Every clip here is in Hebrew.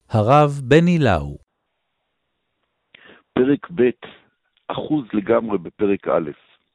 הרב בני לאו. פרק ב' אחוז לגמרי בפרק א'.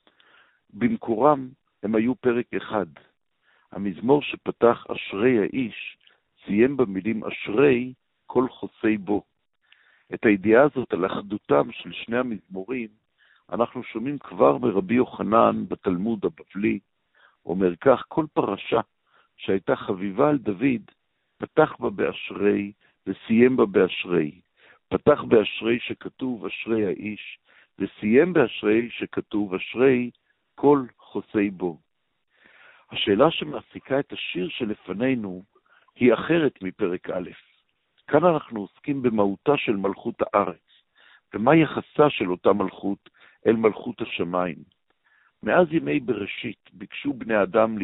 במקורם הם היו פרק אחד. המזמור שפתח אשרי האיש סיים במילים אשרי כל חוסי בו. את הידיעה הזאת על אחדותם של שני המזמורים אנחנו שומעים כבר מרבי יוחנן בתלמוד הבבלי. אומר כך: כל פרשה שהייתה חביבה על דוד פתח בה באשרי וסיים בה באשרי. פתח באשרי שכתוב אשרי האיש, וסיים באשרי שכתוב אשרי כל חוסי בו. השאלה שמעסיקה את השיר שלפנינו היא אחרת מפרק א'. כאן אנחנו עוסקים במהותה של מלכות הארץ, ומה יחסה של אותה מלכות אל מלכות השמיים. מאז ימי בראשית ביקשו בני אדם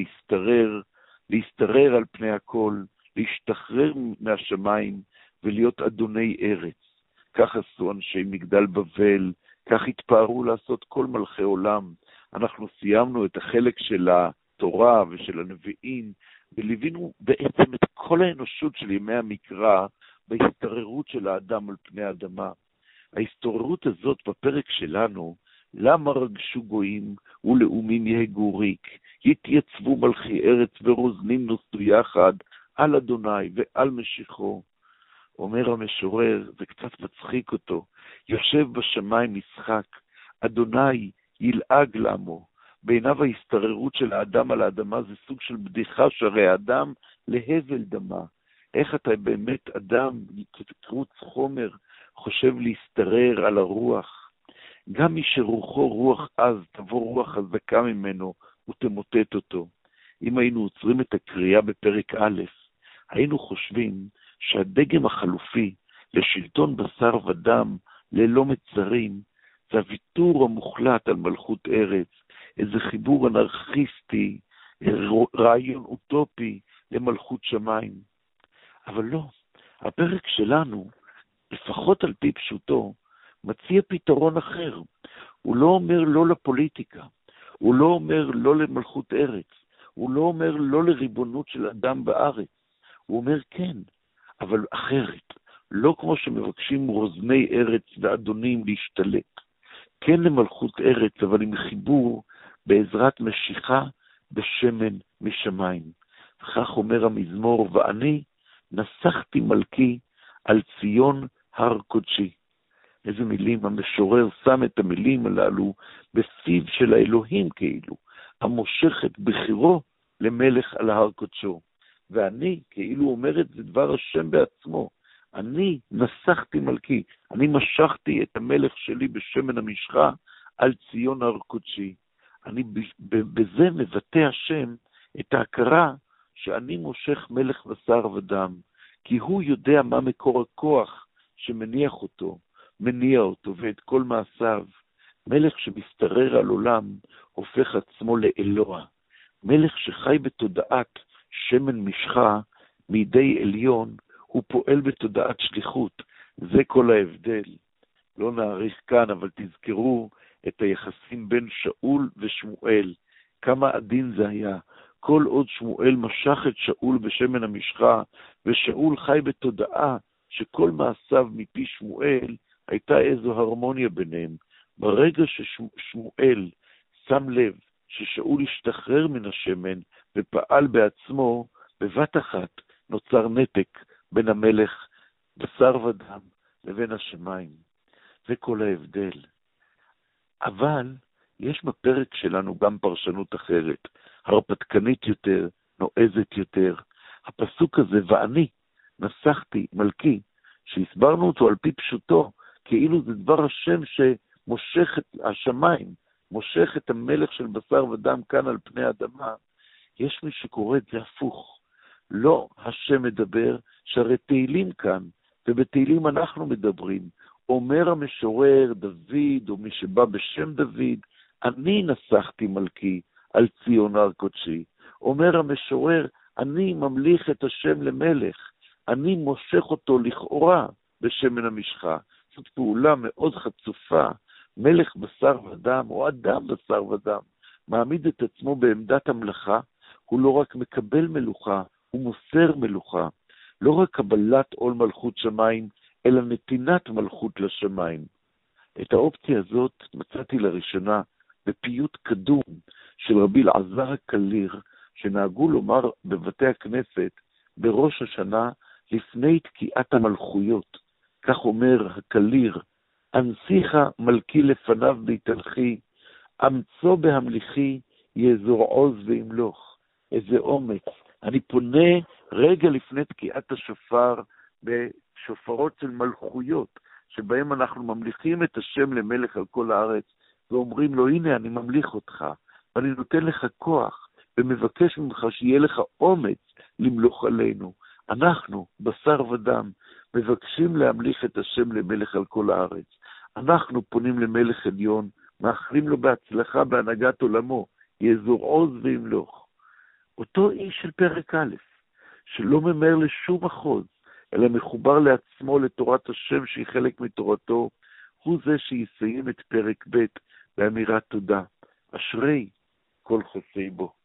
להסתרר על פני הכל, להשתחרר מהשמיים ולהיות אדוני ארץ. כך עשו אנשי מגדל בבל, כך התפארו לעשות כל מלכי עולם. אנחנו סיימנו את החלק של התורה ושל הנביאים, וליווינו בעצם את כל האנושות של ימי המקרא בהסתררות של האדם על פני האדמה. ההסתררות הזאת בפרק שלנו, למה רגשו גויים ולאומים יהגו ריק, יתייצבו מלכי ארץ ורוזנים נוסו יחד על אדוני ועל משיחו. אומר המשורר, זה קצת מצחיק אותו, יושב בשמיים משחק, אדוני ילעג למו. בעיניו ההסתררות של האדם על האדמה זה סוג של בדיחה, שהרי האדם להבל דמה. איך אתה באמת אדם, כתרוץ חומר, חושב להסתרר על הרוח? גם מי שרוחו רוח אז, תבוא רוח חזקה ממנו ותמוטט אותו. אם היינו עוצרים את הקריאה בפרק א', היינו חושבים שהדגם החלופי לשלטון בשר ודם ללא מצרים, זה הוויתור המוחלט על מלכות ארץ, איזה חיבור אנרכיסטי, רעיון אוטופי למלכות שמיים. אבל לא, הפרק שלנו, לפחות על פי פשוטו, מציע פתרון אחר. הוא לא אומר לא לפוליטיקה, הוא לא אומר לא למלכות ארץ, הוא לא אומר לא לריבונות של אדם בארץ, הוא אומר כן, אבל אחרת, לא כמו שמבקשים רוזני ארץ ואדונים להשתלט. כן למלכות ארץ, אבל עם חיבור בעזרת משיכה בשמן משמיים. וכך אומר המזמור, ואני נסחתי מלכי על ציון הר קודשי. איזה מילים, המשורר שם את המילים הללו בפיו של האלוהים כאילו, המושך את בחירו למלך על הר קודשו. ואני, כאילו אומר את זה דבר השם בעצמו, אני נסחתי מלכי, אני משכתי את המלך שלי בשמן המשחה על ציון הר קודשי. אני בזה מבטא השם את ההכרה שאני מושך מלך בשר ודם, כי הוא יודע מה מקור הכוח שמניע אותו ואת כל מעשיו. מלך שמסתרר על עולם הופך עצמו לאלוה. מלך שחי בתודעת שמן משחה מידי עליון, הוא פועל בתודעת שליחות. זה כל ההבדל. לא נאריך כאן, אבל תזכרו את היחסים בין שאול ושמואל. כמה עדין זה היה. כל עוד שמואל משך את שאול בשמן המשחה, ושאול חי בתודעה שכל מעשיו מפי שמואל, הייתה איזו הרמוניה ביניהם. ברגע ששמואל שם לב ששאול השתחרר מן השמן ופעל בעצמו, בבת אחת נוצר נתק בין המלך בשר ודם לבין השמיים. זה כל ההבדל. אבל יש בפרק שלנו גם פרשנות אחרת, הרפתקנית יותר, נועזת יותר. הפסוק הזה, ואני נסחתי מלכי, שהסברנו אותו על פי פשוטו, כאילו זה דבר השם שמושך את השמיים, מושך את המלך של בשר ודם כאן על פני האדמה. יש מי שקורא את זה הפוך. לא השם מדבר, שהרי תהילים כאן, ובתהילים אנחנו מדברים. אומר המשורר דוד, או מי שבא בשם דוד, אני נסחתי מלכי על ציון הר קודשי. אומר המשורר, אני ממליך את השם למלך, אני מושך אותו לכאורה בשמן המשחה. זאת פעולה מאוד חצופה. מלך בשר ודם, או אדם בשר ודם, מעמיד את עצמו בעמדת המלאכה, הוא לא רק מקבל מלוכה, הוא מוסר מלוכה. לא רק קבלת עול מלכות שמיים, אלא נתינת מלכות לשמיים. את האופציה הזאת מצאתי לראשונה בפיוט קדום של רבי אלעזר הקליר, שנהגו לומר בבתי הכנסת בראש השנה לפני תקיעת המלכויות. כך אומר הקליר, אנשיך מלכי לפניו ביתלכי, אמצו בהמליכי יאזור עוז וימלוך. איזה אומץ. אני פונה רגע לפני תקיעת השופר בשופרות של מלכויות, שבהם אנחנו ממליכים את השם למלך על כל הארץ, ואומרים לו, הנה אני ממליך אותך, ואני נותן לך כוח, ומבקש ממך שיהיה לך אומץ למלוך עלינו. אנחנו, בשר ודם, מבקשים להמליך את השם למלך על כל הארץ. אנחנו פונים למלך עליון, מאחלים לו בהצלחה בהנהגת עולמו, יאזור עוז וימלוך. אותו איש של פרק א', שלא ממהר לשום אחוז, אלא מחובר לעצמו לתורת השם שהיא חלק מתורתו, הוא זה שיסיים את פרק ב' באמירת תודה. אשרי כל חוסי בו.